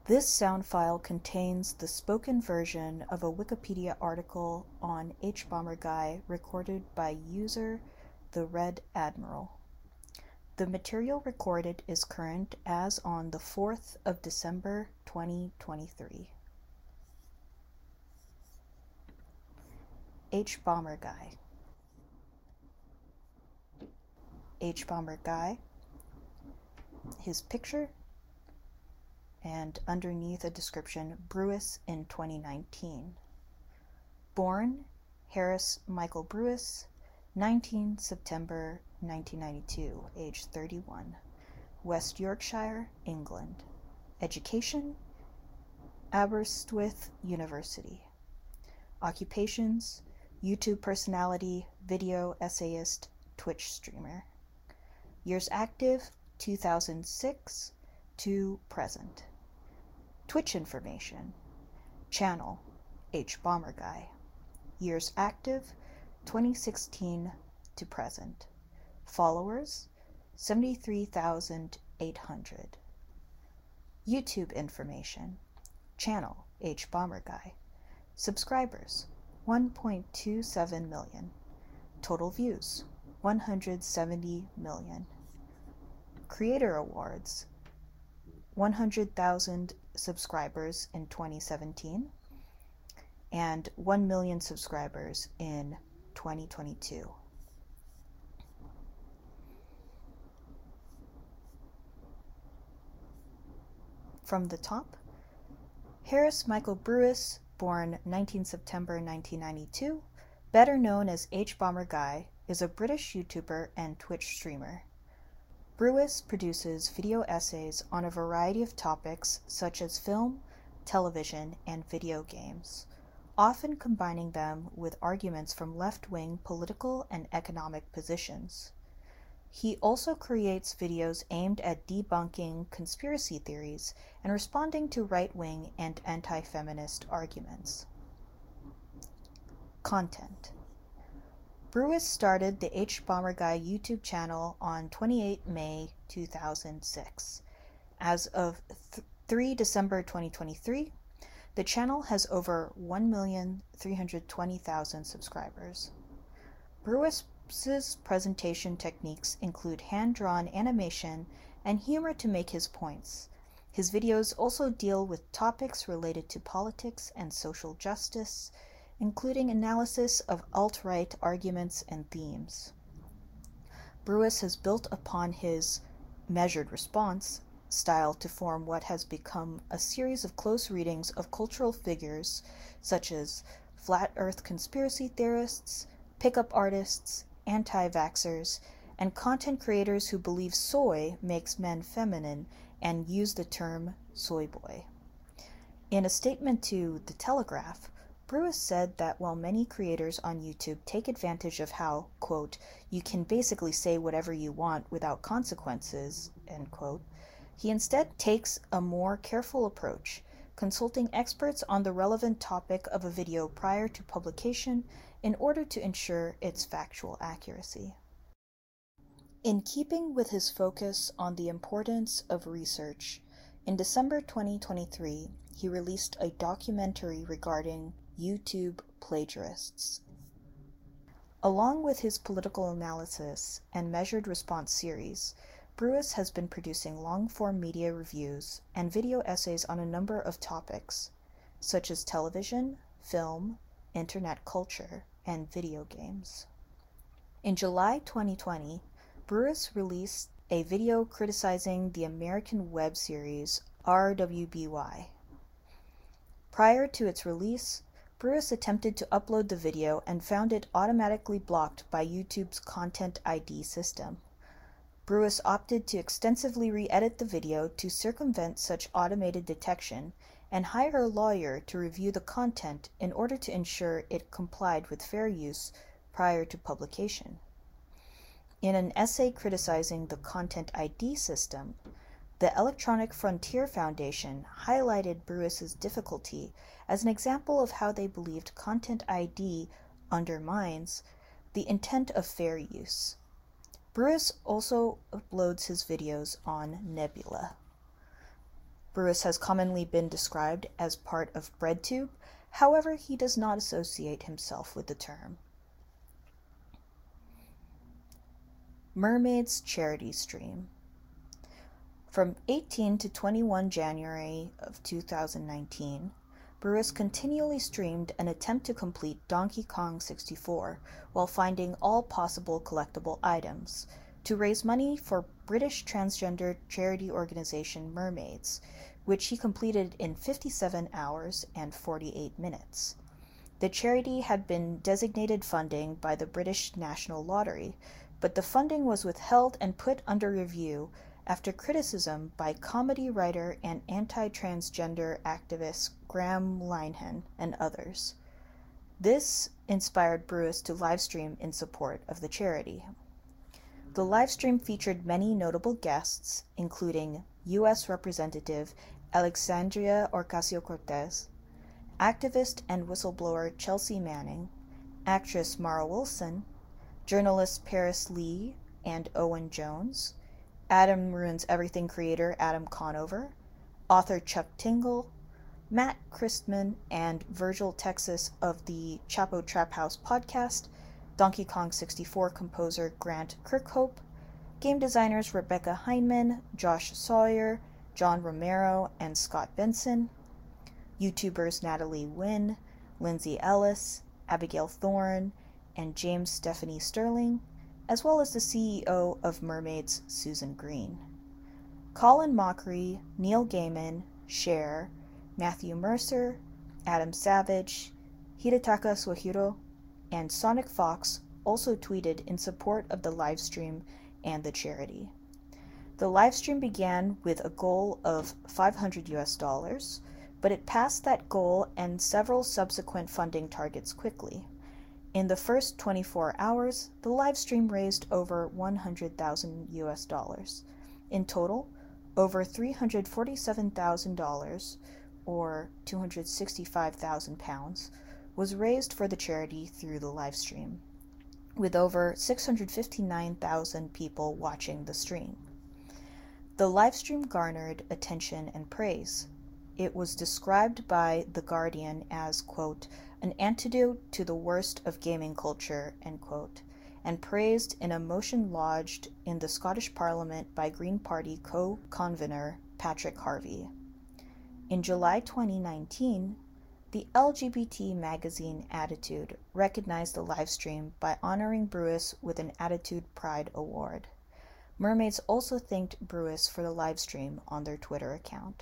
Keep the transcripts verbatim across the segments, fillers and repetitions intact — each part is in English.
This sound file contains the spoken version of a Wikipedia article on Hbomberguy recorded by user The Red Admiral. The material recorded is current as on the fourth of December twenty twenty-three. Hbomberguy. Hbomberguy, his picture, and underneath a description, Brewis in twenty nineteen. Born Harris Michael Brewis, nineteenth September nineteen ninety-two, age thirty-one, West Yorkshire, England. Education, Aberystwyth University. Occupations, YouTube personality, video essayist, Twitch streamer. Years active, two thousand six to present. Twitch information. Channel, Hbomberguy. Years active, twenty sixteen to present. Followers, seventy-three thousand eight hundred. YouTube information. Channel, Hbomberguy. Subscribers, one point two seven million. Total views, one hundred seventy million. Creator Awards, one hundred thousand subscribers in twenty seventeen and one million subscribers in twenty twenty-two. From the top, Harris Michael Brewis, born nineteenth September nineteen ninety-two, better known as Hbomberguy, is a British YouTuber and Twitch streamer. Brewis produces video essays on a variety of topics such as film, television, and video games, often combining them with arguments from left-wing political and economic positions. He also creates videos aimed at debunking conspiracy theories and responding to right-wing and anti-feminist arguments. Content. Brewis started the Hbomberguy YouTube channel on twenty-eighth of May two thousand six. As of the third of December twenty twenty-three, the channel has over one million three hundred twenty thousand subscribers. Brewis's presentation techniques include hand-drawn animation and humor to make his points. His videos also deal with topics related to politics and social justice, including analysis of alt-right arguments and themes. Brewis has built upon his measured response style to form what has become a series of close readings of cultural figures such as flat earth conspiracy theorists, pickup artists, anti-vaxxers, and content creators who believe soy makes men feminine and use the term soy boy. In a statement to The Telegraph, Brewis said that while many creators on YouTube take advantage of how, quote, you can basically say whatever you want without consequences, end quote, he instead takes a more careful approach, consulting experts on the relevant topic of a video prior to publication in order to ensure its factual accuracy. In keeping with his focus on the importance of research, in December twenty twenty-three, he released a documentary regarding YouTube plagiarists. Along with his political analysis and measured response series, Brewis has been producing long-form media reviews and video essays on a number of topics, such as television, film, internet culture, and video games. In July twenty twenty, Brewis released a video criticizing the American web series R W B Y. Prior to its release, Brewis attempted to upload the video and found it automatically blocked by YouTube's Content I D system. Brewis opted to extensively re-edit the video to circumvent such automated detection and hire a lawyer to review the content in order to ensure it complied with fair use prior to publication. In an essay criticizing the Content I D system, the Electronic Frontier Foundation highlighted Brewis's difficulty as an example of how they believed Content I D undermines the intent of fair use. Brewis also uploads his videos on Nebula. Brewis has commonly been described as part of BreadTube, however, he does not associate himself with the term. Mermaids Charity Stream. From eighteenth to twenty-first of January of two thousand nineteen, Brewis continually streamed an attempt to complete Donkey Kong sixty-four while finding all possible collectible items to raise money for British transgender charity organization Mermaids, which he completed in fifty-seven hours and forty-eight minutes. The charity had been designated funding by the British National Lottery, but the funding was withheld and put under review after criticism by comedy writer and anti-transgender activist Graham Linehan and others. This inspired Brewis to livestream in support of the charity. The livestream featured many notable guests, including U S Representative Alexandria Ocasio-Cortez, activist and whistleblower Chelsea Manning, actress Mara Wilson, journalists Paris Lee and Owen Jones, Adam Ruins Everything creator Adam Conover, author Chuck Tingle, Matt Christman, and Virgil Texas of the Chapo Trap House podcast, Donkey Kong sixty-four composer Grant Kirkhope, game designers Rebecca Heineman, Josh Sawyer, John Romero, and Scott Benson, YouTubers Natalie Wynn, Lindsay Ellis, Abigail Thorne, and James Stephanie Sterling, as well as the C E O of Mermaids, Susan Green. Colin Mockery, Neil Gaiman, Cher, Matthew Mercer, Adam Savage, Hidetaka Suehiro, and Sonic Fox also tweeted in support of the livestream and the charity. The livestream began with a goal of five hundred U S dollars, but it passed that goal and several subsequent funding targets quickly. In the first twenty-four hours, the livestream raised over one hundred thousand U S dollars. In total, over three hundred forty-seven thousand dollars, or two hundred sixty-five thousand pounds, was raised for the charity through the livestream, with over six hundred fifty-nine thousand people watching the stream. The livestream garnered attention and praise. It was described by The Guardian as, quote, an antidote to the worst of gaming culture, end quote, and praised in a motion lodged in the Scottish Parliament by Green Party co-convener Patrick Harvey. In July twenty nineteen, the L G B T magazine Attitude recognized the livestream by honoring Brewis with an Attitude Pride Award. Mermaids also thanked Brewis for the livestream on their Twitter account.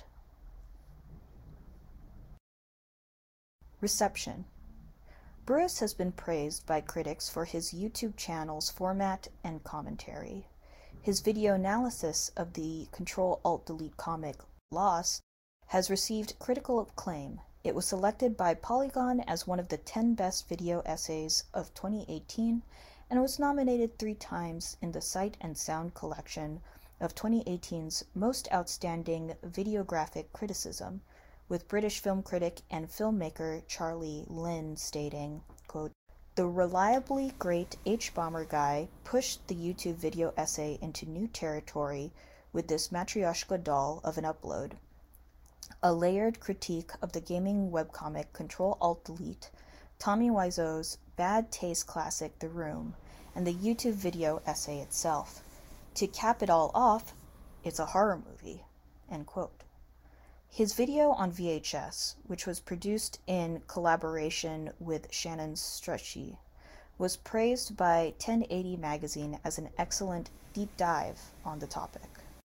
Reception. Brewis has been praised by critics for his YouTube channel's format and commentary. His video analysis of the Control-Alt-Delete comic Lost has received critical acclaim. It was selected by Polygon as one of the ten best video essays of twenty eighteen and was nominated three times in the Sight and Sound collection of twenty eighteen's Most Outstanding Videographic Criticism, with British film critic and filmmaker Charlie Lynn stating, quote, the reliably great H-Bomber guy pushed the YouTube video essay into new territory with this Matryoshka doll of an upload. A layered critique of the gaming webcomic Control-Alt-Delete, Tommy Wiseau's bad taste classic The Room, and the YouTube video essay itself. To cap it all off, it's a horror movie, end quote. His video on V H S, which was produced in collaboration with Shannon Stretchy, was praised by ten eighty magazine as an excellent deep dive on the topic.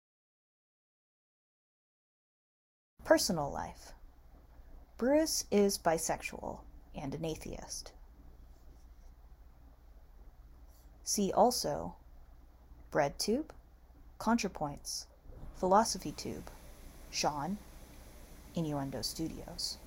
Personal life. Brewis is bisexual and an atheist. See also BreadTube, ContraPoints, PhilosophyTube, Sean, Innuendo Studios.